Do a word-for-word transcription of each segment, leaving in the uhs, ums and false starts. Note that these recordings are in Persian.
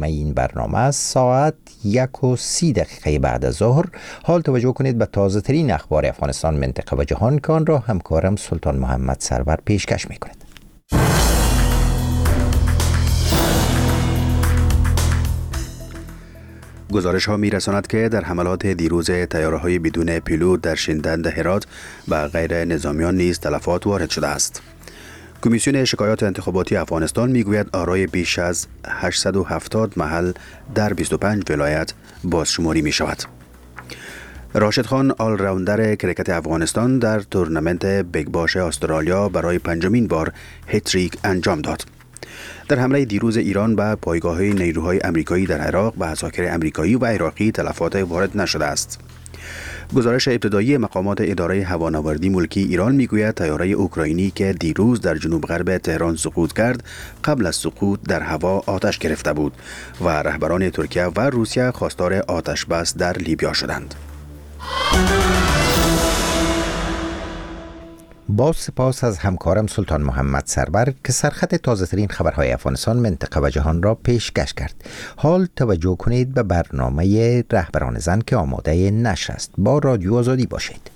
برنامه این برنامه ساعت یک و سی دقیقه بعد از ظهر. حال توجه کنید به تازه ترین اخبار افغانستان، منطقه و جهان که آن را همکارم سلطان محمد سرور پیشکش می کند. گزارش ها می رساند که در حملات دیروز طیاره های بدون پیلوت در شینڈند هرات و غیر نظامیان نیز تلفات وارد شده است. کمیسیون شکایات انتخاباتی افغانستان می گوید آرای بیش از هشتصد و هفتاد محل در بیست و پنج ولایت بازشماری می شود. راشد خان، آل راوندر کرکت افغانستان، در تورنمنت بیگ باش استرالیا برای پنجمین بار هتریک انجام داد. در حمله دیروز ایران به پایگاه‌های نیروهای آمریکایی در عراق و عساکر آمریکایی و عراقی تلفات وارد نشده است. گزارش ابتدایی مقامات اداره هوانوردی ملکی ایران میگوید طیاره اوکراینی که دیروز در جنوب غرب تهران سقوط کرد، قبل از سقوط در هوا آتش گرفته بود و رهبران ترکیه و روسیه خواستار آتش بس در لیبیا شدند. با سپاس از همکارم سلطان محمد سرور که سرخط تازه ترین خبرهای افغانستان، منطقه و جهان را پیشکش کرد. حال توجه کنید به برنامه رهبران زن که آماده نشر است. با رادیو آزادی باشید.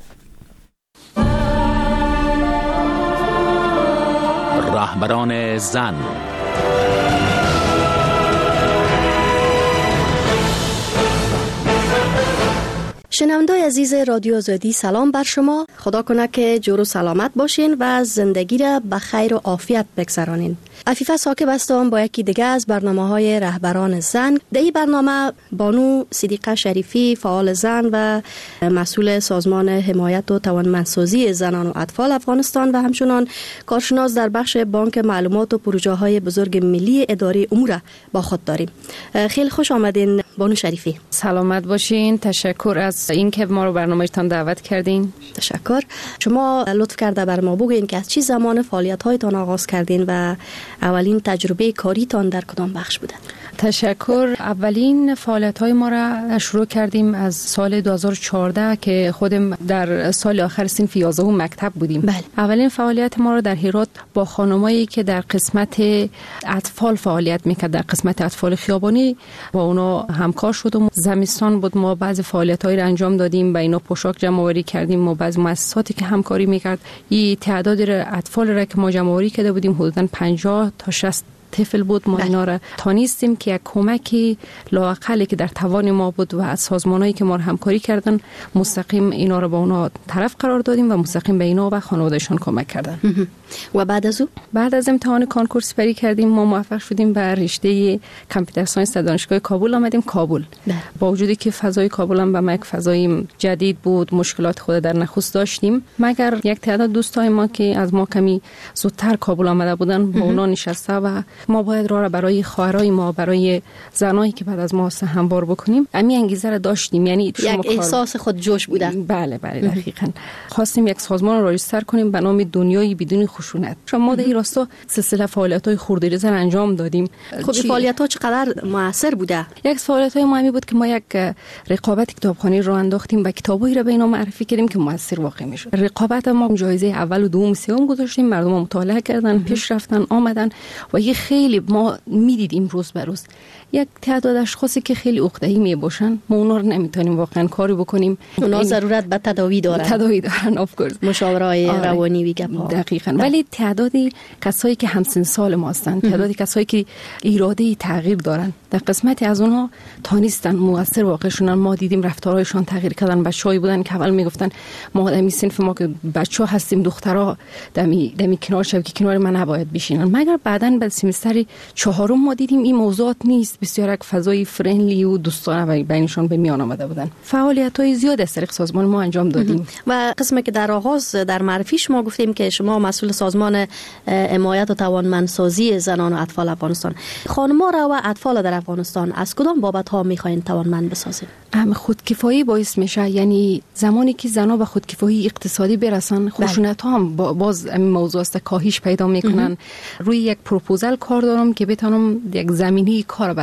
رهبران زن. شنوندای عزیز رادیو آزادی، سلام بر شما. خدا کنه که جور و سلامت باشین و زندگی را به خیر و عافیت بگذرانین. عفیفه ساکب هستم با یکی دیگه از برنامه‌های رهبران زن. در این برنامه بانو صدیقه شریفی، فعال زن و مسئول سازمان حمایت و توانمندسازی زنان و اطفال افغانستان و همچنان کارشناس در بخش بانک معلومات و پروژه‌های بزرگ ملی اداره امور با خود داریم. خیلی خوش آمدین بانو شریفی. سلامت باشین. تشکر از اینکه ما رو برنامه‌تان دعوت کردین. تشکر. شما لطف کرده بر ما بگین که از چه زمان فعالیت‌هایتان آغاز کردین و اولین تجربه کاریتان در کدام بخش بوده؟ تشکر. اولین فعالیت‌های ما را شروع کردیم از سال دو هزار و چهارده که خودم در سال آخر صنف یازدهم مکتب بودیم. بله. اولین فعالیت ما را در هرات با خانمایی که در قسمت اطفال فعالیت میکرد، در قسمت اطفال خیابانی با اونا همکار شدم. زمستان بود، ما بعضی فعالیت‌های را انجام دادیم، با اینا پوشاک جمع آوری کردیم. ما بعضی مؤسساتی که همکاری میکرد، این تعداد اطفال را که ما جمع آوری کرده بودیم حدوداً پنجاه تا شصت طفل بود. ما اینا را تانیستیم که یک کمکی لااقلی که در توان ما بود و از سازمانایی که ما را همکاری کردن مستقیم اینا را با اونا طرف قرار دادیم و مستقیم به اینا و خانوادهشان کمک کردن. و بعد از او بعد از امتحان کانکور سپری کردیم، ما موفق شدیم به رشته کامپیوتر ساینس در دانشگاه کابل آمدیم. کابل ده. با وجودی که فضای کابل هم به ما یک فضای جدید بود، مشکلات خود در نخست داشتیم، مگر یک تعداد دوستای ما که از ما کمی زودتر کابل آمده بودن با اونا نشسته و ما باید راه را برای خواهرای ما، برای زنایی که بعد از ما هستن هموار بکنیم. امی انگیزه را داشتیم، یعنی یک احساس خود جوش بوده. بله بله دقیقاً. خواستیم یک سازمان را رجیستر کنیم به نام دنیای بدون خشونت. ما در این راستا سلسله فعالیت‌های خردی زن انجام دادیم. خب این فعالیت‌ها چقدر موثر بوده؟ یک فعالیت‌های مهمی بود که ما یک رقابت کتابخوانی را انداختیم و کتابایی را به اینا معرفی کردیم که موثر واقع می‌شد. رقابت ما جایزه اول و دوم سوم گذاشتیم، مردم مطالعه کردن، پیش رفتن، آمدن و یه خیلی ما می‌دیدیم روز به روز یک تعداد اشخاصی که خیلی عقده‌ای میباشن، ما اونا رو نمیتونیم واقعا کاری بکنیم. اونا ضرورت به تداوی دارن. تداوی دارن اف کورس. مشاورای آره. روانی ویگه دقیقاً. ولی تعدادی کسایی که همسن سال ما هستن، تعدادی کسایی که اراده تغییر دارن، در قسمتی از اونها تانیستن موثر واقع شدن. ما دیدیم رفتارهایشان تغییر کردن. بچه‌ای بودن که اول میگفتن ما دمی صنف ما که بچه‌ها هستیم، دخترها دمی دمی کنار شب که کنار من نباید بشینن. مگر بعداً به سمستر چهارم ما دیدیم این موضوعات نیست، بسیار یک فضای فرندلی و دوستانه بینشون به میان آمده بودن. فعالیت‌های زیاد از طریق سازمان ما انجام دادیم. و قسمی که در آغاز در معرفی شما گفتیم که شما مسئول سازمان حمایت و توانمندسازی زنان و اطفال افغانستان. خانم‌ها را و اطفال در افغانستان از کدام بابت‌ها می‌خواین توانمند بسازید؟ هم خودکفایی باعث میشه، یعنی زمانی که زن‌ها به خودکفایی اقتصادی برسن، خشونت‌ها هم باز این موضوع است کاهش پیدا میکنن. روی یک پروپوزال کار دارم که بتونم یک زمینه کار برای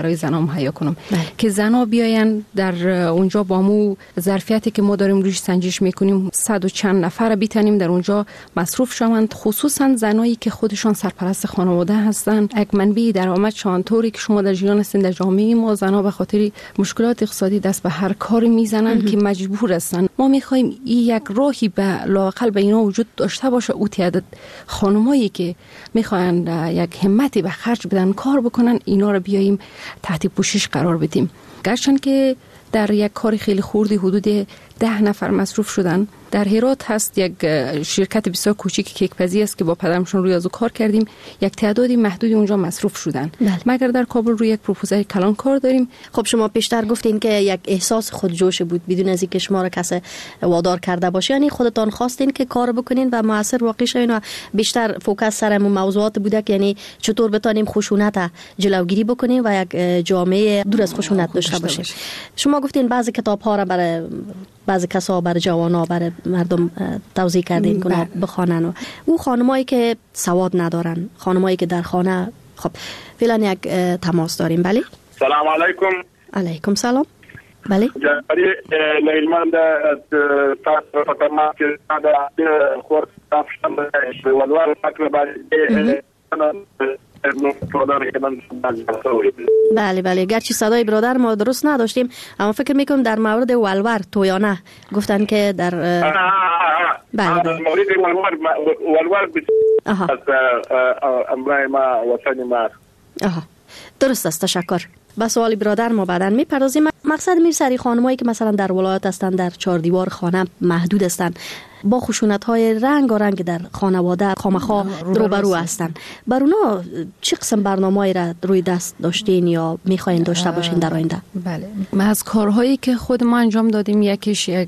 برای زنها مهیا کنم که زنها بیاین در اونجا با مو ظرفیتی که ما داریم روش سنجش میکنیم صد و چند نفر بیتنیم در اونجا مصروف شوند، خصوصا زنایی که خودشان سرپرست خانواده هستند. یک منبع درآمدشان طوری که شما در جریان هستین در جامعه ما زنها به خاطر مشکلات اقتصادی دست به هر کاری میزنن که مجبور هستن. ما میخوایم این یک راهی به لااقل به اینا وجود داشته باشه، او تعداد خانمایی که میخواین یک همتی به خرج بدن کار بکنن اینا رو بیاییم تحت پوشش قرار بدیم. گرچند که در یک کار خیلی خوردی حدود ده نفر مصروف شدن. در هرات هست یک شرکت بسیار کوچیک کیکپزی است که با پدرمشون روی از او کار کردیم، یک تعدادی محدودی اونجا مصروف شدن. بله. مگر در کابل روی یک پروپوزال کلان کار داریم. خب شما پیشتر گفتین که یک احساس خودجوش بود بدون از اینکه شما را کسی وادار کرده باشه، یعنی خودتان خواستین که کار بکنین و موثر واقع شوین و بیشتر فوکس سر موضوعات بوده که یعنی چطور بتونیم خشونت جلوگیری بکنیم و یک جامعه دور از خشونت داشته باشیم. شما گفتین بعضی کتاب‌ها را برای بعضی کسا برای جوانا برای مردم توضیح کردین که بخوانن و او خانمایی که سواد ندارن، خانمایی که در خانه. خب فعلا یک تماس داریم. بله سلام علیکم. علیکم سلام. بله جاری لیلمان از تاس فتما که در خورد تفشم ولوار فکر برای بله بله گرچه صدای برادر ما درست نداشتیم اما فکر میکنم در مورد ولور تویانه گفتن که در بله بله مورد ولور ولور از امرای ما وطن ما. آها درست است، تشکر. به سوال برادر ما بعداً میپردازیم. مقصد میرسری خانمایی که مثلا در ولایت هستن در چهار دیوار خانه محدود هستن با خشونت‌های رنگ و رنگ در خانواده خامخا روبرو هستن، بر اونا چه قسم برنامه‌ای را روی دست داشتین یا می‌خواین داشته باشین در آینده؟ بله ما از کارهایی که خود ما انجام دادیم یکیش یک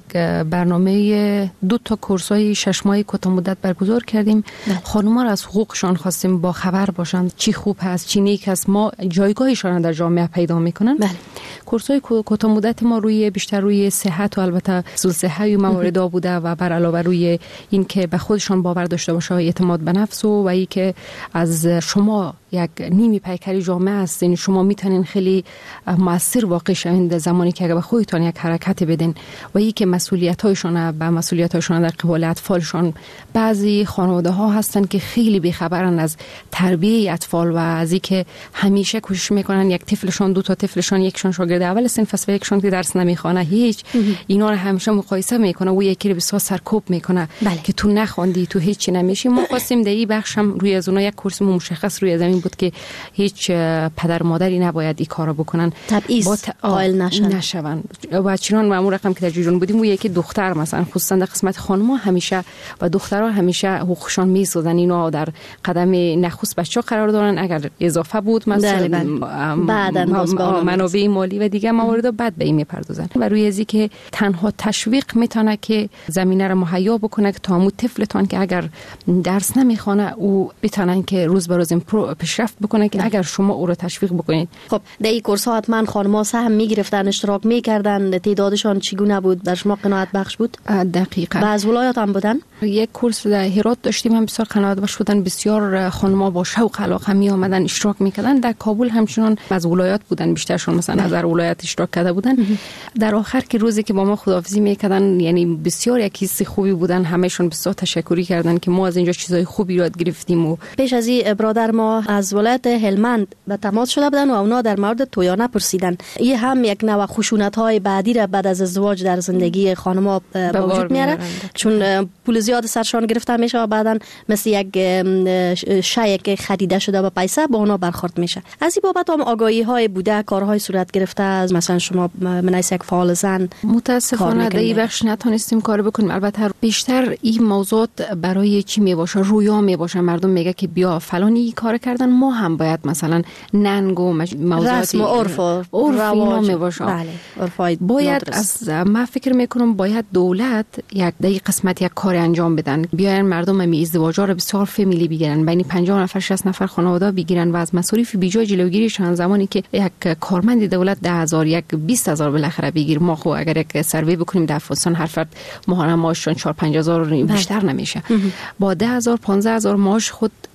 برنامه دو تا کورس‌های شش ماهه کوتاه مدت برگزار کردیم. خانم‌ها را از حقوقشان خواستیم با خبر باشند چی خوب هست چی نیک است، ما جایگاهشان در جامعه پیدا می‌کنن. بله کورس‌های کوتاه مدت ما روی بیشتر روی صحت و البته صحت و موارد بوده و بر علاوه روی این که به خودشان باور داشته باشه، اعتماد به نفس و و این که از شما یک نیمی پیکری جامعه است، یعنی شما میتونین خیلی مؤثر واقع شوین در زمانی که اگه به خودتان یک حرکت بدین و این که مسئولیت‌هایشون به مسئولیت‌هایشون در قبال اطفالشون. بعضی خانواده ها هستن که خیلی بی‌خبرن از تربیت اطفال و از این که همیشه کوشش میکنن یک طفلشون دو تا طفلشون یکشون شاگرد اول صنف است و یکشون که درس نمیخونه هیچ اینا رو همیشه مقایسه میکنه و یکی رو بسیار سرکوب میکنه بله. که تو نخوندی تو هیچ چی نمیشی. ما خواستیم در این بخشم روی از اونها یک کورس مشخص روی زمین بود که هیچ پدر مادری نباید این کارو بکنن، تبعیض قائل نشن نشون. و چنان معمول رقم که در جریان بودیم و یکی دختر مثلا خصوصا در قسمت خانم‌ها همیشه و دخترها همیشه حقوقشون میسازن، اینا در قدم نخست بچه‌ها قرار دارن. اگر اضافه بود مثلا بعداً منابع مالی و دیگه موارد بعد به این میپردازن و روی ازی که تنها تشویق میتونه که زمینه رو مهیا بکنه که تا مو طفلتون که اگر درس نمیخونه او بتونن که روز به روز پیشرفت بکنه که اگر شما او رو تشویق بکنید. خب در این کورس ها حتما خانم‌ها سهم میگرفتن، اشتراک میکردن، تعدادشان چگونه بود؟ بر شما قناعت بخش بود؟ دقیقاً. بعض ولایات هم بودن؟ یک کورس در هرات داشتیم هم بسیار قناعت بخش بودن، بسیار خانم‌ها با شوق علاقه می آمدن اشتراک میکردن. در کابل همچنان از ولایات بودن، بیشترشون مثلا از ولایت اشتراک کرده بودن. در آخر که روزی که با ما خداحافظی میکردن یعنی بسیار یک حس خوبی بودن، همهشون بسیار تشکری کردن که ما از اینجا چیزای خوبی یاد گرفتیم. و پیش از این برادر ما از ولایت هلمند به تماس شده بودن و اونا در مورد تویانه پرسیدن. این هم یک نوع خشونت‌های بعدی را بعد از ازدواج در زندگی خانم‌ها به وجود میاره، چون پول زیاد سرشان گرفته میشه و بعدن مثل یک شیء که خریده شده با پیسه با اونا برخورد میشه. از این بابت هم آگاهی‌های بوده، کارهای صورت گرفته از مثلا شما منیس یک فعال زن. متاسفانه در این بخش نتونستیم کار بکنیم. البته بیشتر این موضوع برای چی میباشه؟ رویا میباشه. مردم میگه که بیا فلانی کار کردن، ما هم باید مثلا ننگ و موضوعات رسم و عرف و رواج میباشه. بله عرفای باید از ما فکر میکنم باید دولت یک دقیق قسمت یک کار انجام بدن، بیاین مردم هم ازدواجا رو بسیار فامیلی بگیرن، بین پنجاه نفر شصت نفر خانواده بگیرن و از مصارف بیجای جلوگیریشان. زمانی که یک کارمند دولت ده هزار یک بیست هزار بالاخره بگیر، ما خو اگر یک سروی بکنیم در افغانستان هر فرد ماهانه معاششون چهار پنج هزار بیشتر نمیشه. با ده هزار پانزده هزار معاش خود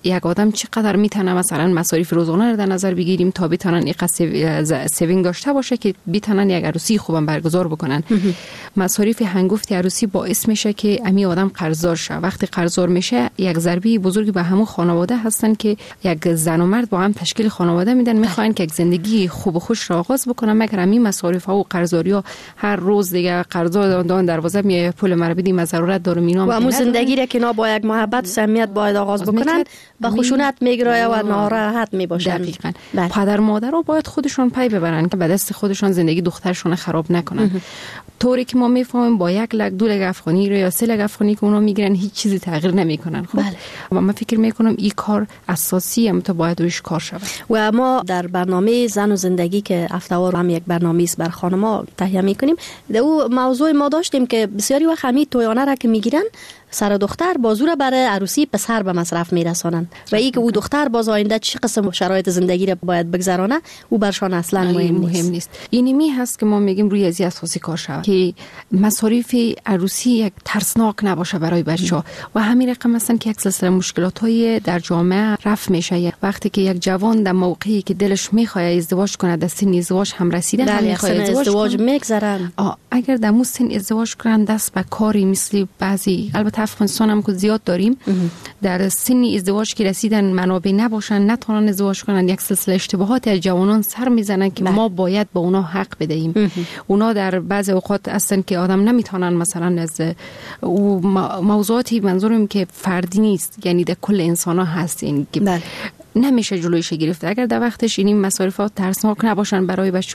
یک آدم چقدر میتونه مثلا مصارف روزانه رو در نظر بگیریم تا بتونن اینقدر سیوینگ داشته باشه که بتونن یک عروسی خوبم برگزار بکنن. مصارف هنگفت عروسی باعث میشه که امی آدم قرضدار شه. وقتی قرضدار میشه یک ضربه بزرگی به همون خانواده هستن که یک زن و مرد با هم تشکیل خانواده میدن، میخواین که یک زندگی خوب و خوش را آغاز بکنن، مگر امی مصارف ها و قرضداری ها هر روز دیگه قرضدار دادن دروازه می پول مرا بدیم از ضرورت دارم اینا. و همون زندگی را که نا با یک محبت و صمیمیت باید آغاز بکنن به خشونت میگرایه و ناراحت میباشن. دقیقاً. پدر مادرها باید خودشون پی ببرن که به دست خودشون زندگی دخترشون خراب نکنن. طوری که ما میفهمیم با یک لک دو لک افغانی یا سه لک افغانی که اونا میگیرن هیچ چیزی تغییر نمیکنن. خب بله. و من فکر میکنم این کار اساسی هم تو باید روش کار شود. و ما در برنامه زن و زندگی که هفته‌وار هم یک برنامه است بر خانم‌ها تهیه میکنیم، در او موضوع ما داشتیم که بسیاری وقت همین تویانه را که میگیرن سر دختر بازو برای عروسی پسر به مصرف میرسانند و ای که او دختر باز آینده چه قسم شرایط زندگی را باید بگذرانه او برشان اصلا مهم, مهم نیست. نیست. این می هست که ما میگیم روی ازی اساسی کار شود که مصارف عروسی یک ترسناک نباشه برای بچه‌ها و همین رقم هستن که یک سلسله مشکلات‌های در جامعه رفع میشه. وقتی که یک جوان در موقعی که دلش میخواد ازدواج کنه، در سن ازدواج هم رسیده هم میخواد ازدواج, ازدواج میگذرن، اگر در مو سن ازدواج کنن دست به کاری مثل بعضی البته افغانستان هم که زیاد داریم در سن ازدواج که رسیدن منابع نباشن نتونن ازدواج کنن، یک سلسله اشتباهات از جوانان سر میزنن که بله. ما باید به اونا حق بدهیم. اونا در بعضی اوقات هستن که آدم نمیتونن مثلا از او موضوعاتی منظورم که فردی نیست، یعنی در کل انسان ها هست، یعنی که بله. نمیشه جلویش گرفت اگر در وقتش این مصارفات ترسناک نباشن برای بچه.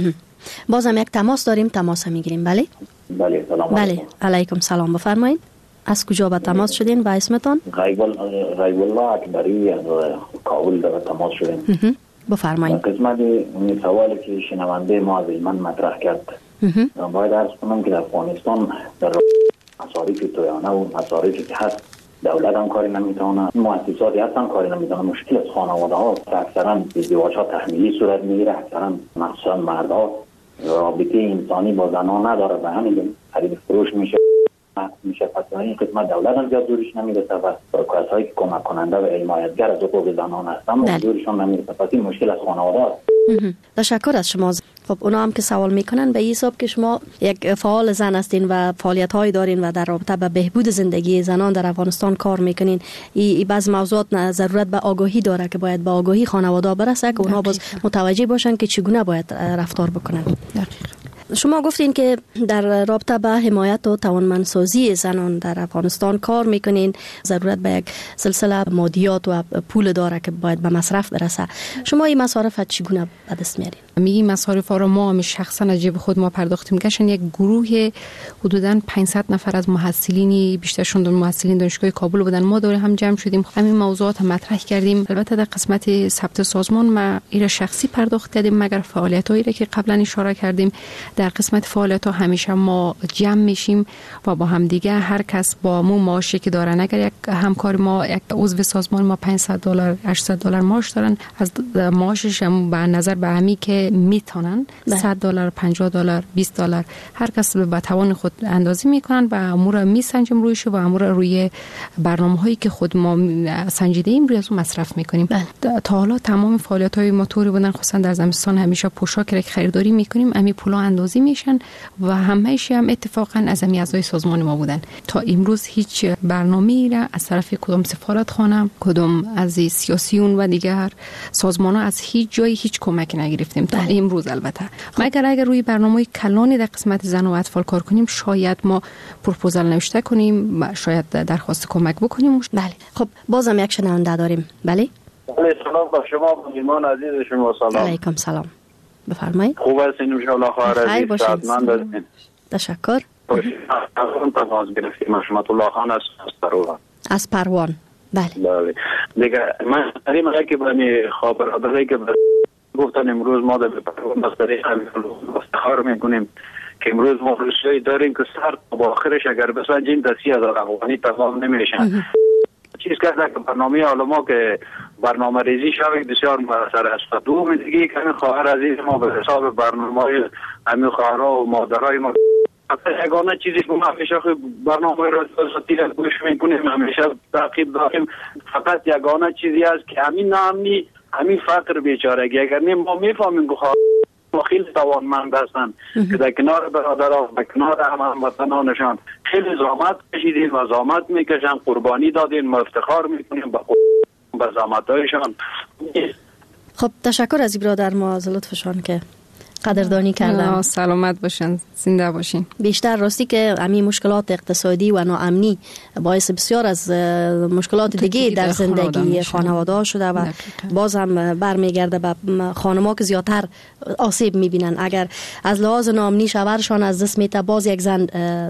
بازم یک تماس داریم، تماس میگیریم. بله بله سلام بله علیکم سلام، بفرمایید. از کجا به تماس شدین و اسمتون؟ غیب الله اکبری از کابل در تماس شدین. بفرمایید. قسمت این سوالی که شنونده ما از من مطرح کرد باید عرض کنم که در افغانستان در مصارف تویانه و مصارفی که هست دولت هم کاری نمیتونه، مؤسساتی هستن کاری نمیتونه. مشکل از خانواده ها اکثرا ازدواج ها تحمیلی صورت میگیره، اکثرا مخصوصا مردها رابطه انسانی با زنان نداره، به همین خرید فروش میشه میشه پس این قسمت دولت هم زیاد دورش نمیرسه و کسایی که کمک کننده و حمایتگر از حقوق زنان هستن و دورشون نمیرسه. پس این مشکل از خانواده است. تشکر از شما. خب اونا هم که سوال میکنن به این حساب که شما یک فعال زن هستین و فعالیت هایی دارین و در رابطه به بهبود زندگی زنان در افغانستان کار میکنین، این بعض موضوعات ضرورت به آگاهی داره که باید به آگاهی خانواده برسه که اونا باز متوجه باشن که چگونه باید رفتار بکنن. دقیقاً. شما گفتین که در رابطه به حمایت و توانمندسازی زنان در افغانستان کار میکنین، ضرورت به یک سلسله مادیات و پول داره که باید به مصرف برسه. شما این مصارف چگونه به دست میارین؟ می مصارف ها رو ما هم شخصا از جیب خود ما پرداختیم. گشن یک گروه حدوداً پانصد نفر از محصلین، بیشترشون محصلین دانشگاه کابل بودن، ما دور هم جمع شدیم همین موضوعات مطرح کردیم. البته در قسمت ثبت سازمان ما ایره شخصی پرداخت کردیم، مگر فعالیتایی را که قبلا اشاره کردیم در قسمت فعالیت ها همیشه ما جمع میشیم و با هم دیگه هر کس با مو معاشی که دارن، اگر یک همکار ما یک عضو سازمان ما پانصد دلار هشتصد دلار معاش دارن، از معاشش هم به نظر به همی که میتونن صد دلار پنجاه دلار بیست دلار هر کس به توان خود اندازی میکنن و امور میسنجیم رویش و امور روی برنامه‌هایی که خود ما سنجیده ایم روی از اون مصرف میکنیم. تا حالا تمام فعالیت های ما طوری بودن، خصوصا در زمستان همیشه پوشاک را خریداری میکنیم، امی پولا اندازی میشن و همه‌اش هم اتفاقا از امی اعضای سازمان ما بودن. تا امروز هیچ برنامه‌ای را از طرف کدام سفارتخانه، کدام از سیاسیون و دیگر سازمان‌ها از هیچ جایی هیچ کمک نگرفتیم تا امروز. البته مگر اگر روی برنامه کلانی در قسمت زن و اطفال کار کنیم، شاید ما پروپوزال نوشته کنیم، شاید درخواست کمک بکنیم. بله. خب بازم یک شنونده داریم. بله. بله سلام با شما ایمان عزیز شما. سلام. علیکم سلام. بفرمایید. خوب هستین ان شاء الله؟ خیر عزیز. شادمند هستین؟ تشکر. از تماس گرفتیم. رحمت الله خان از پروان. از پروان. بله. بله. دیگه من این میگه که بنی خبراداری که گفتن امروز ما در پروان مستری افتخار میکنیم که امروز ما روسیایی داریم که سر تا آخرش اگر بسنجیم در سی هزار افغانی تمام نمیشن. چیز کرده که برنامه علما که برنامه ریزی شوید بسیار مؤثر است. دوم دیگه که همین خواهر عزیز ما به حساب برنامه همین خواهرها و مادرای ما یگانه چیزی که ما همیشه برنامه را را گوش میکنیم، همیشه تعقیب داریم، فقط یگانه چیزی است که همین ناامنی، همین فقر بیچارگی، اگر نه ما میفهمیم که ما خیلی توانمند هستند که در کنار برادران و کنار هموطنانشان خیلی زحمت کشیدیم و زحمت میکشن، قربانی دادیم، ما افتخار میکنیم به زحمت‌هایشان. خب تشکر از برادر ما از لطفشان که قدردانی کردن. سلامت باشن، زنده باشین. بیشتر راستی که همین مشکلات اقتصادی و ناامنی باعث بسیار از مشکلات دیگه در زندگی خانواده شده و باز هم برمیگرده به خانم‌ها که زیادتر آسیب میبینن. اگر از لحاظ ناامنی شوهرشان از دست میته، باز یک زن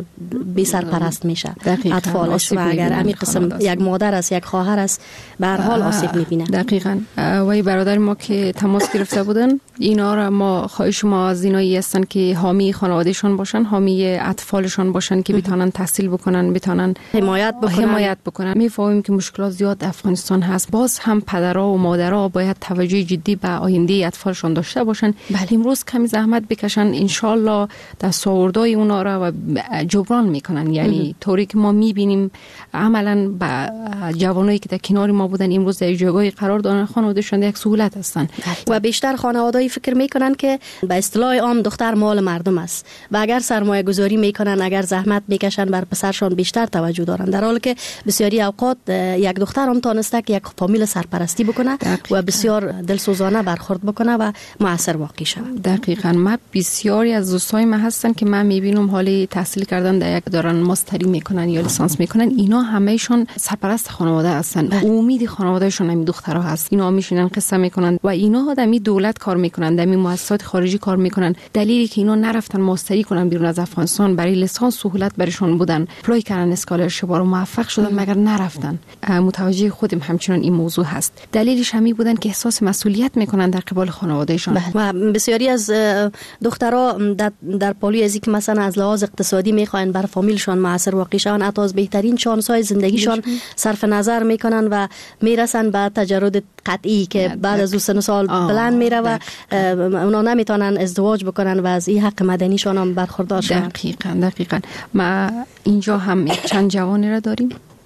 بی سرپرست میشه، اطفالش، و اگر همین قسم یک مادر است، یک خواهر است، به هر حال آسیب میبینه. دقیقاً. و برادر ما که تماس گرفته بودن، اینا را ما خواهش ما از اینایی هستن که حامی خانوادهشون باشن، حامی اطفالشون باشن که بتونن تحصیل بکنن، بتونن حمایت بکنن. حمایت بکنن. میفهمیم که مشکلات زیاد افغانستان هست، باز هم پدرها و مادرها باید توجه جدی به آینده اطفالشون داشته باشن. بله، امروز کمی زحمت بکشن، ان شاء الله دستاوردهای اونا را و جبران میکنن. یعنی طوری که ما میبینیم عملاً با جوانایی که در کنار ما بودن امروز در جایگاه قرار دارن، خانوادهشون یک سهولت هستن. و بیشتر خانواده‌ای فکر میکنن که به اصطلاح عام دختر مال مردم است و اگر سرمایه گذاری میکنن، اگر زحمت میکشن، بر پسرشان بیشتر توجه دارن، در حالی که بسیاری اوقات یک دختر هم تانسته که یک فامیل سرپرستی بکنه دقیقا. و بسیار دلسوزانه برخورد بکنه و موثر واقع شود. دقیقاً. ما بسیاری از دوستای ما هستن که من میبینم حالی تحصیل کردن در یک دارن ماستری میکنن یا لیسانس میکنن، اینا همهشون سرپرست خانواده هستن. امید خانوادهشون همین دخترها هست. اینا میشینن قصه میکنن و اینا در دولت کار میکنن، در مؤسسات خارجی کار میکنن. دلیلی که اینا نرفتن ماستری کنن بیرون از افغانستان، برای لیسانس سهولت برشون بودن، اپلای کردن اسکالرشیپ رو موفق شدن، مگر نرفتن. متوجه خودم همچنان این موضوع هست. دلیلش همین بودن که احساس مسئولیت میکنن در قبال خانوادهشان. و بسیاری از دخترها در, در پالوی از اینکه مثلا از لحاظ اقتصادی میخواین بر فامیلشان موثر واقع شون، حتی از بهترین شانس‌های زندگیشان صرف نظر میکنن و میرسن به تجرد قطعی که بعد از دو سه سال بلند میره و اونا نمیتونن ازدواج بکنن و از این حق مدنیشان هم برخوردار شدن. دقیقاً دقیقاً. ما اینجا هم چند جوانی را داریم،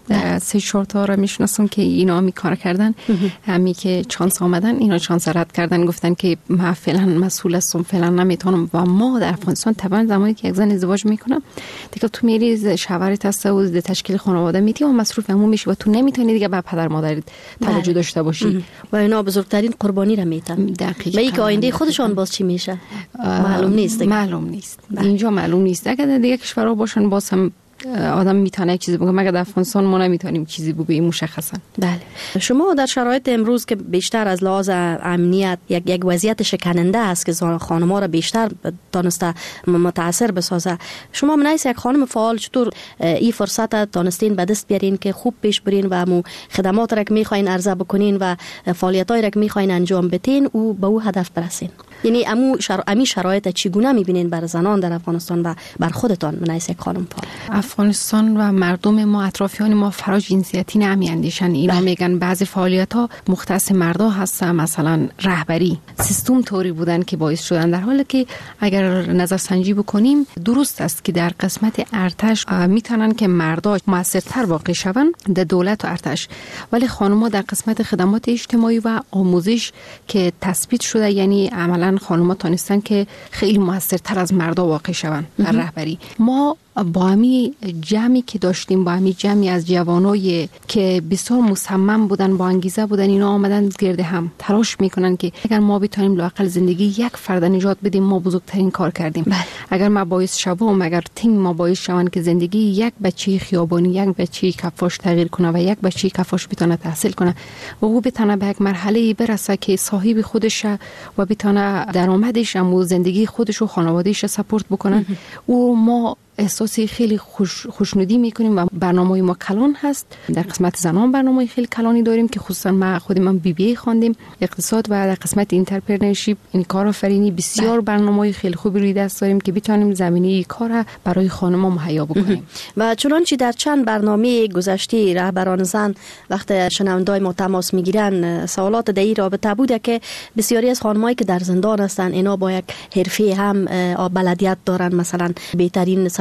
سه چهار تا را میشناسم که اینا می کار کردن، همی که چانس آمدن، اینا چانس رد کردن، گفتن که ما فعلا مسئول هستم، فعلا نمیتونم. و ما در افغانستان طبعا زمانی که یک زن ازدواج میکنه دیگه تو میری شوهرت هست و د تشکیل خانواده میتی و مصروف عمومی میشی و تو نمیتونی دیگه به پدر مادرت توجه داشته باشی و اینا بزرگترین قربانی را میتن. دقیقاً. به اینکه آینده خودشان باز چی میشه معلوم نیست دیگه. معلوم نیست. اینجا معلوم نیست. اگه دیگه کشورها باشن باز هم آدم میتونه چیزی بگه، مگر در افغانستان ما نمیتونیم چیزی بگیم مشخصا. بله. شما در شرایط امروز که بیشتر از لحاظ امنیت یک یک وضعیت شکننده است که خانم‌ها را بیشتر دانسته متاثر بسازه، شما منایس یک خانم فعال چطور این فرصت دانستین به دست بیارین که خوب پیش برین و مو خدمات را که میخواین عرضه بکنین و فعالیت‌هایی را که میخواین انجام بدین او به او هدف برسین؟ یعنی امو شر... امی شرایط چگونه میبینین بر زنان در افغانستان و بر خودتان منایس یک خانم فعال؟ افغانستان و مردم ما، اطرافیان ما فرا جنسیتی نمیاندیشن. اینا میگن بعضی فعالیت‌ها مختص مردا هست، مثلا رهبری سیستم طوری بودن که باعث شدن، در حالی که اگر نظر سنجی بکنیم درست است که در قسمت ارتش میتونن که مردا موثرتر واقع شون در دولت و ارتش، ولی خانم‌ها در قسمت خدمات اجتماعی و آموزش که تثبیت شده، یعنی عملاً خانم‌ها تونستن که خیلی موثرتر از مردا واقع شون در رهبری. ما با همی جمعی که داشتیم، با همی جمعی از جوانای که بسیار مصمم بودن، با انگیزه بودن، اینا آمدن گرد هم تلاش میکنن که اگر ما بتونیم لااقل زندگی یک فرد نجات بدیم ما بزرگترین کار کردیم. بله. اگر ما باعث شوم، اگر تیم ما باعث شون که زندگی یک بچه خیابانی، یک بچه کفاش تغییر کنه و یک بچه کفاش بتونه تحصیل کنه و او بتونه به یک مرحله برسه که صاحب خودش و بتونه درآمدش و زندگی خودش و خانواده‌اش سپورت بکنه، او ما احساسی خیلی خوش خوشنودی میکنیم و برنامه‌ی ما کلان هست. در قسمت زنان برنامه خیلی کلانی داریم که خصوصا ما خود من بی بی خواندیم اقتصاد و در قسمت اینترپرنورشیپ، این کارآفرینی، بسیار برنامه‌های خیلی خوبی روی دست داریم که بتونیم زمینه کار برای خانم‌ها مهیا بکنیم. و چنانچه در چند برنامه گذشته رهبران زن وقت شنوندای ما تماس میگیرن سوالات در این رابطه بوده که بسیاری از خانمایی که در زندان هستن اینا با یک حرفه هم بلدیت دارن، مثلا بهترین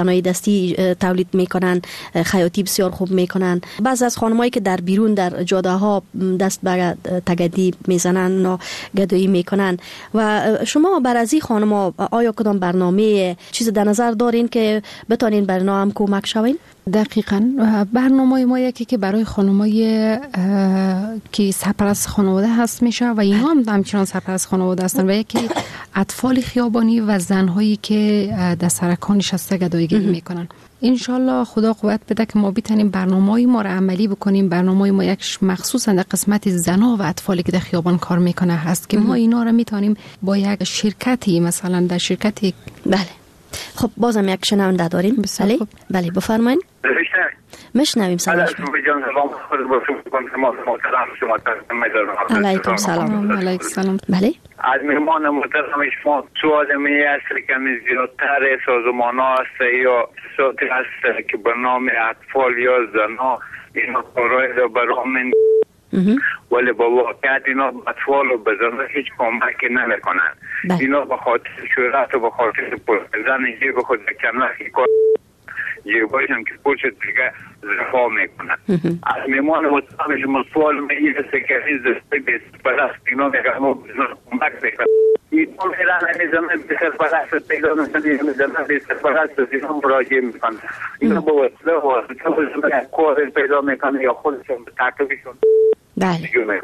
صنایع دستی تولید میکنن، خیاطی بسیار خوب میکنن. بعضی از خانمایی که در بیرون در جاده ها دست به تگدی میزنن و گدایی میکنن. و شما بر از این خانما آیا کدام برنامه چیز در نظر دارین که بتونین بر اینا هم کمک شوین؟ دقیقاً برنامه ما یکی که برای خانمای که سرپرست خانواده هست میشه و اینا هم همچنان سرپرست خانواده هستن و یکی اطفال خیابانی و زنهایی که در سرکان نشسته گداییگری میکنن. انشالله خدا قوت بده که ما بتونیم برنامه‌های ما را عملی بکنیم. برنامه ما یک مخصوصا در قسمت زنا و اطفالی که در خیابان کار میکنه هست که ما اینا را میتونیم با یک شرکتی، مثلا در شرکتی. بله خب بازم یک شنونده داریم. بله بله بفرمایید. مشنویم سلام شما. علیکم سلام. علیکم سلام. بله از مهمان محترم شما سوال می است که کمی زیادتر سازمان ها است یا صوتی است که به نام اطفال یا زنا اینا کارهای را برامن ولی با واقعیت اینا اطفال و بزرگ هیچ کمکی نمیکنن. اینا به خاطر شهرت و به خاطر پرزن اینجا به خود کمنخی کار جیبایش هم که پوچت دیگه زفا میکنن. از میمان مطمئن شما سوال می است که این زفای بیست پرست اینا میگه ما بزرگ کمک میکنن. اینا میرن همیزمه بیست پرست پیدا میکنن، همیزمه بیست پرست اینا مراجعه میکنن. اینا با وصله و وصله کار پیدا میکنن یا خودشون به تکلیفشون. بله.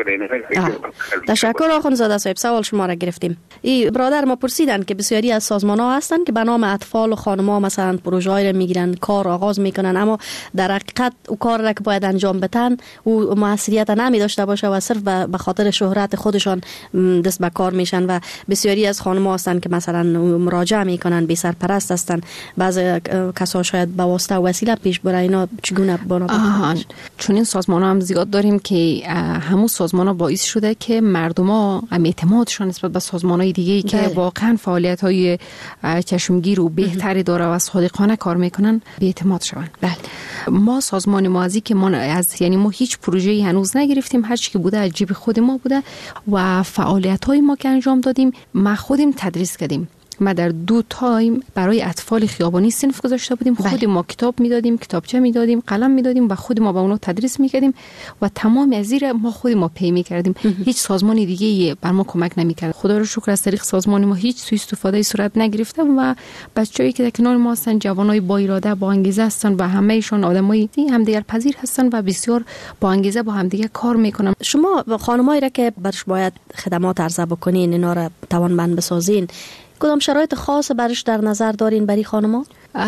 تشکر آخوندزاده صاحب، سوال شما را گرفتیم. ای برادر ما پرسیدن که بسیاری از سازمان ها هستن که به نام اطفال و خانم‌ها مثلا پروژه های را میگیرن، کار آغاز میکنن، اما در حقیقت او کار را که باید انجام بدن او موثریت نمی داشته باشه و صرف به خاطر شهرت خودشان دست به کار میشن. و بسیاری از خانم‌ها هستن که مثلا مراجعه میکنن، بی سرپرست هستن، بعضی کسا شاید به واسطه و وسیله پیش بره. اینا چگونه بنا بکنن؟ چون این سازمان ها هم زیاد داریم که همون سازمان ها باعث شده که مردم ها اعتمادشان نسبت به سازمان های دیگه که واقعا فعالیت های چشمگیر و بهتری داره و صادقانه کار میکنن به اعتماد شوند. بله. ما سازمان ما ازی که ما از یعنی ما هیچ پروژه‌ای هنوز نگرفتیم، هر چی که بوده از جیب خود ما بوده و فعالیت های ما که انجام دادیم ما خودیم تدریس کردیم. ما در دو تایم برای اطفال خیابانی صنف گذاشته بودیم. خود ما کتاب میدادیم، کتابچه میدادیم، قلم میدادیم و خود ما به اونها تدریس میکردیم و تمام از زیر ما خود ما پی میکردیم. هیچ سازمان دیگه بر ما کمک نمیکرد. خدا رو شکر از طریق سازمان ما هیچ سوء استفاده صورت نگرفته و بچه‌ای که در کنار ما هستن جوانای با اراده با انگیزه هستن و همه ایشون آدمای همدیگر پذیر هستن و بسیار با انگیزه با همدیگه کار میکنن. شما خانمایی را که برش باید خدمات عرضه بکنین، اینا را توانمند بسازین، کدام شرایط خاص برش در نظر دارین برای خانم‌ها؟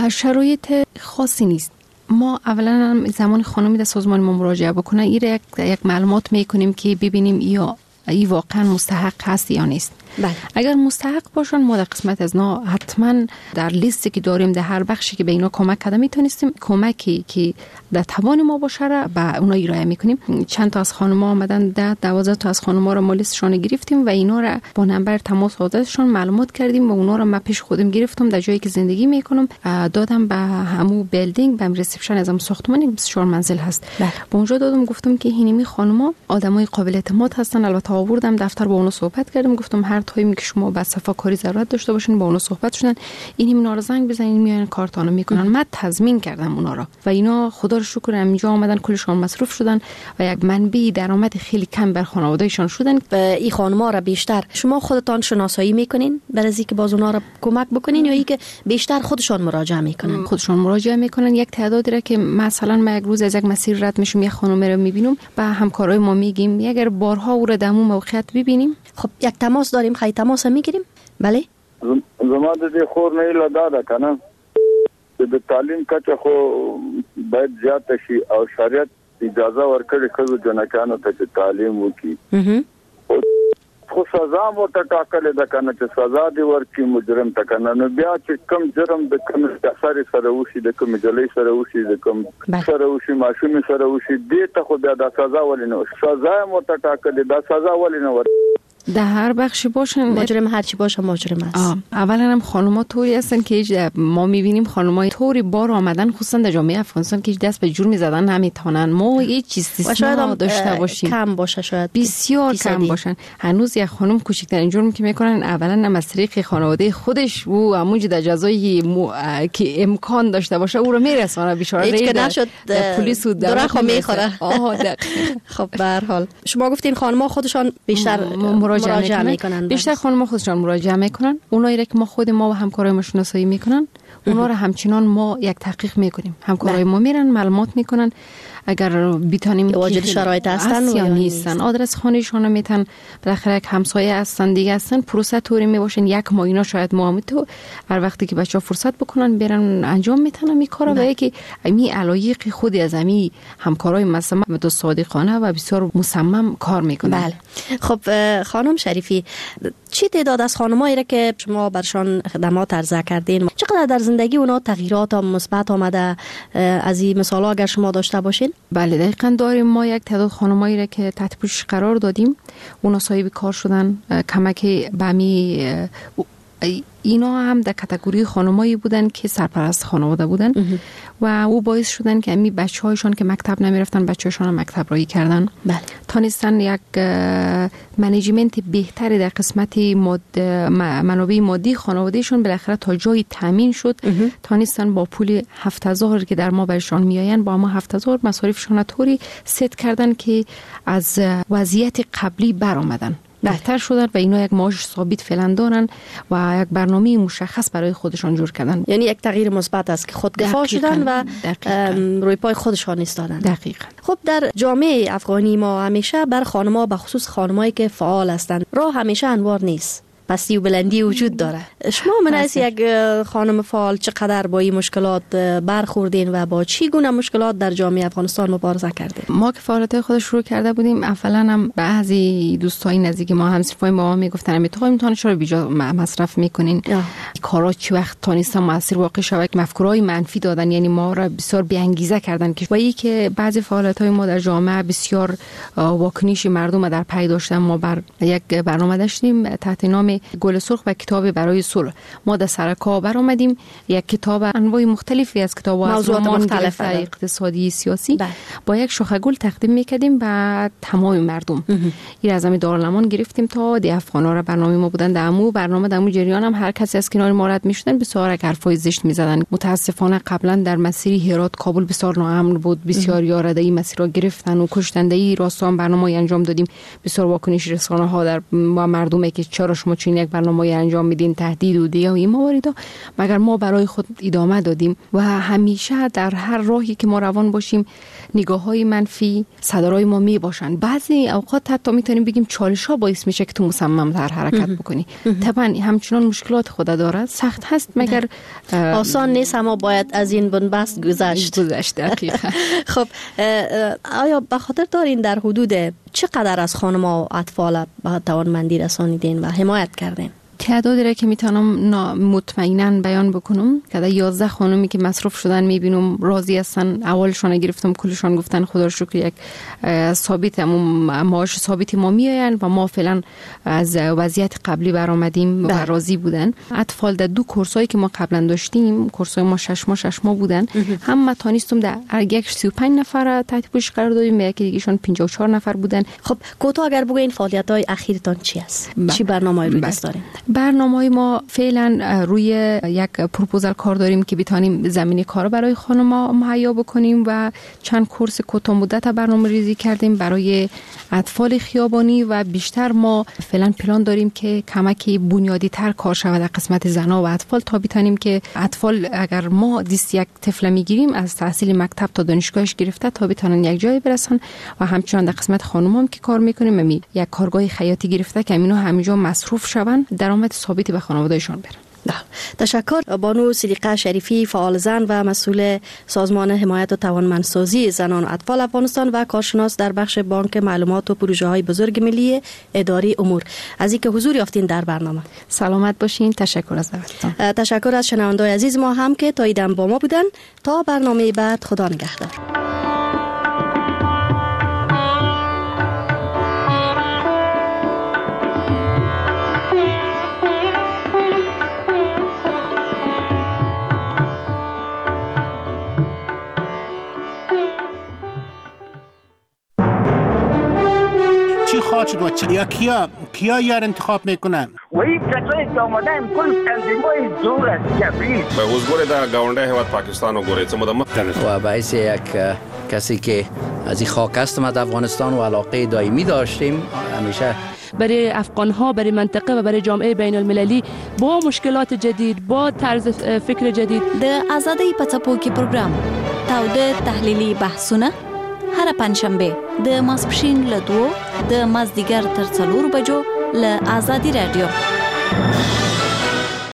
شرایط خاصی نیست. ما اولا زمان خانمی در سازمان ما مراجعه بکنه این یک یک معلومات میکنیم که ببینیم یا ای واقعا مستحق هست یا نیست. بله. اگر مستحق باشن ما در قسمت از نا حتما در لیستی که داریم در هر بخشی که به اینا کمک کرده میتونستیم کمکی که در توان ما باشه را به اونا ارائه میکنیم. چند تا از خانم‌ها آمدن، ده دوازده تا از خانم‌ها را ما لیستشون گرفتیم و اینا را با نمبر تماس حاضرشون معلومات کردیم و اونا را ما پیش خودم گرفتم در جایی که زندگی میکنم دادم به همو بیلدینگ به ریسپشن از هم ساختمانی بیست و چهار منزل هست. بله. با اونجا دادم گفتم که اینمی خانم‌ها آدمای قابل اعتماد هستن. البته آوردم دفتر با اونا صحبت کردم، گفتم هر تایمی که شما با صفا کاری ضرورت داشته باشین با اونا صحبت شدن، این اینا رو زنگ بزنین میان کارتانو میکنن. من تضمین کردم اونا رو و اینا خدا رو شکر اینجا آمدن کلشون مصروف شدن و یک منبع درآمد خیلی کم بر خانواده‌شان شدن. این خانم‌ها را بیشتر شما خودتان شناسایی میکنین برای اینکه باز اونا رو کمک بکنین یا اینکه بیشتر خودشان مراجعه میکنن؟ خودشان مراجعه میکنن. یک تعدادی را که مثلا ما یک روز از یک مسیر رد میشم یک خانم رو میبینم با همکارای ما میگیم اگر بارها او را در اون موقعیت ببینیم خب یک تماس داریم، خیلی تماس میگیریم. بله زما د دې خور نه لادا ده کنه د تعلیم کچه خو باید زیات شي او شریعت اجازه ورکړي خو جنکانو ته تعلیم وکړي خو سزا مو ته ټاکلې ده کنه چې سزا دی ورکړي مجرم ته کنه نو بیا چې کم جرم د کم اثر سره وشي د کم جلې سره وشي د کم سره وشي ماشوم سره وشي دې ته خو بیا د سزا ولې نه سزا مو ته ټاکلې ده سزا ولې نه ورکړي در هر بخشی باشن مجرم هر چی باشه مجرم است. اولا هم خانم‌ها طوری هستن که ما می‌بینیم خانم‌های طوری بار آمدن خصوصا در جامعه افغانستان که دست به جرم زدن نمیتونن. ما هیچ چیز استثنا داشته باشیم کم باشه، شاید بسیار کم باشن. هنوز یک خانم کوچکترین جرمی که میکنن اولا هم از طریق خانواده خودش و همونجا در جزایی مو... که امکان داشته باشه او رو میرسونه بیچاره هیچ که نشد پلیس و درخو میخوره. خب به هر حال شما گفتین خانم‌ها خودشان بیشتر مراجعه, مراجعه میکنن. بیشتر خانم‌ها خودشان مراجعه میکنن. اونایی که ما خود ما و همکارای ما شناسایی میکنن اونا رو همچنان ما یک تحقیق میکنیم. همکارای ما میرن معلومات میکنن اگر بتونیم واجد شرایط هستن یا نیستن، آدرس خانه‌شون رو میتن، بالاخره یک همسایه هستن دیگه هستن، پروسه طوری میباشن یک ماه اینا شاید ما هم تو هر وقتی که بچه‌ها فرصت بکنن برن انجام میتونن این کارو. و یکی امی علایق خودی از امی همکارای مثلا دو صادقانه و بسیار مصمم کار میکنن. بله. خب خانم شریفی، چی تعداد از خانمایی را که شما برشان خدمات عرضه کردین چقدر در زندگی اونا تغییرات مثبت آمده؟ از این مثالا اگر شما داشته باشین. بله دقیقاً داریم. ما یک تعداد خانمایی را که تحت پوشش قرار دادیم، اونا صاحب کار شدن، کمک به می اینا هم در کاتگوری خانمایی بودن که سرپرست خانواده بودن و او باعث شدن که امی بچه‌هایشان که مکتب نمیرفتن بچه‌هایشان هم مکتب رایی کردن. بله. تانستن یک منیجمنت بهتری در قسمت ماد منابع مادی خانوادهشون بالاخره تا جایی تامین شد. تانستن با پول هفت هزار که در ما برشان میآیند با ما هفت هزار مصارفشون طوری ست کردن که از وضعیت قبلی برآمدن، بهتر شدن و اینا یک معاش ثابت فعلا دارن و یک برنامه مشخص برای خودشان جور کردن. یعنی یک تغییر مثبت است که خودکفا شدن و روی پای خودشان ایستادن. دقیقاً. خب در جامعه افغانی ما همیشه بر خانم‌ها به خصوص خانمایی که فعال هستند راه همیشه انوار نیست، پستی و بلندی وجود داره. شما من از یک خانم فعال چقدر با این مشکلات برخوردین و با چی گونه مشکلات در جامعه افغانستان مبارزه کردین؟ ما که فعالیت خود شروع کرده بودیم، اولا هم بعضی دوستای نزدیک ما همسفای ما میگفتن میتونید میتونید چرا بیجا مصرف میکنین؟ کارا چی وقت تانیست مؤثر واقع شود؟ مفکورای منفی دادن، یعنی ما را بسیار بی انگیزه کردن که ولی که بعضی فعالیت‌های ما در جامعه بسیار واکنش مردم در پی داشتن. ما بر یک برنامه داشتیم تحت نام گل سرخ و کتاب برای صلح. ما در سرکا بر آمدیم یک کتاب انواع مختلفی از کتاب‌ها از مختلف اقتصادی سیاسی بله. با یک شاخه گل تقدیم می‌کردیم به تمام مردم. این از همین دارالمان گرفتیم تا دی افغانا را برنامه ما بودن در امو برنامه در امو جریان هم هر کسی از کنار ما رد می‌شدن بسیار حرفای زشت می‌زدن. متاسفانه قبلا در مسیر هرات کابل بسیار ناامن بود، بسیار یارده این مسیر را گرفتن و کشتن. ای راستا هم برنامه انجام دادیم، بسیار واکنش رسانه‌ها در با مردم که چرا شما چین یک برنامه انجام میدین، تهدید و دیگه و این مواردا، مگر ما برای خود ادامه دادیم و همیشه در هر راهی که ما روان باشیم نگاه‌های منفی صدرای ما می باشن. بعضی اوقات حتی میتونیم بگیم چالش‌ها باعث میشه که تو مصمم در حرکت بکنی. طبعا همچنان مشکلات خود داره، سخت هست مگر آسان نیست، اما باید از این بنبست گذشت. گذشت دقیقاً. خب آیا به خاطر دارین در حدود چقدر از خانم‌ها و اطفال به توانمندی رسانیدین و حمایت کردین؟ تعدادی را که میتونم مطمئنا بیان بکنم که در یازده خانمی که مصروف شدن میبینم راضی هستن. اولشون گرفتم کلشون گفتن خدا رو شکر یک ثابت معاش ثابتی ما میآیند و ما فعلا از وضعیت قبلی برآمدیم و راضی بودن. اطفال در دو کورسایی که ما قبلا داشتیم، کورسای ما شش ماه شش ماه بودن، هم ما تونستم در یک سی و پنج نفر تحت پوشش قرار دادیم، یکی دیگهشون پنجاه و چهار نفر بودن. خب کوتاه اگر بگین فعالیت‌های اخیرتان چی است؟ چی برنامه‌ای روی دست دارین؟ برنامه‌های ما فعلا روی یک پروپوزال کار داریم که بتونیم زمینه کار برای خانم‌ها مهیا بکنیم و چند کورس کوتاه مدت برنامه‌ریزی کردیم برای اطفال خیابانی و بیشتر ما فعلا پلان داریم که کمکی بنیادی تر کار شود در قسمت زن‌ها و اطفال تا بتونیم که اطفال اگر ما دیست یک طفل میگیریم از تحصیل مکتب تا دانشگاهش گرفته تا بتونن یک جای برسن و همچنان در قسمت خانم‌ها که کار می‌کنیم می یک کارگاه خیاطی گرفته که اینا همینجا مصروف شون، درآمد ثابتی به خانواده‌شان برن. تشکر. بانو صدیقه شریفی، فعال زن و مسئول سازمان حمایت و توانمندسازی زنان و اطفال افغانستان و کارشناس در بخش بانک معلومات و پروژه‌های بزرگ ملی اداری امور، از اینکه حضور یافتین در برنامه. سلامت باشین. تشکر از دعوتتان. تشکر از شنوندگان عزیز ما هم که تا ایدم با ما بودن. تا برنامه بعد، خدا نگهدار. شد و یا کیا کیا یار انتخاب میکنن و این کسایی که آمدن کل تنظیم‌های زور است جبری به وزگوری در گاونده هیواد پاکستان و گوری چمدم و باعث یک کسی که از این خاک هستم از افغانستان و علاقه دائمی داشتیم همیشه برای افغان‌ها، برای منطقه و برای جامعه بین المللی با مشکلات جدید، با طرز فکر جدید. د آزادۍ په څپو کې پروګرام تاوده تحلیلي بحثونه هر پنځشنبه د ماسپښین له دوو د مازدیګر تر څلورو بجو له آزادي رادیو.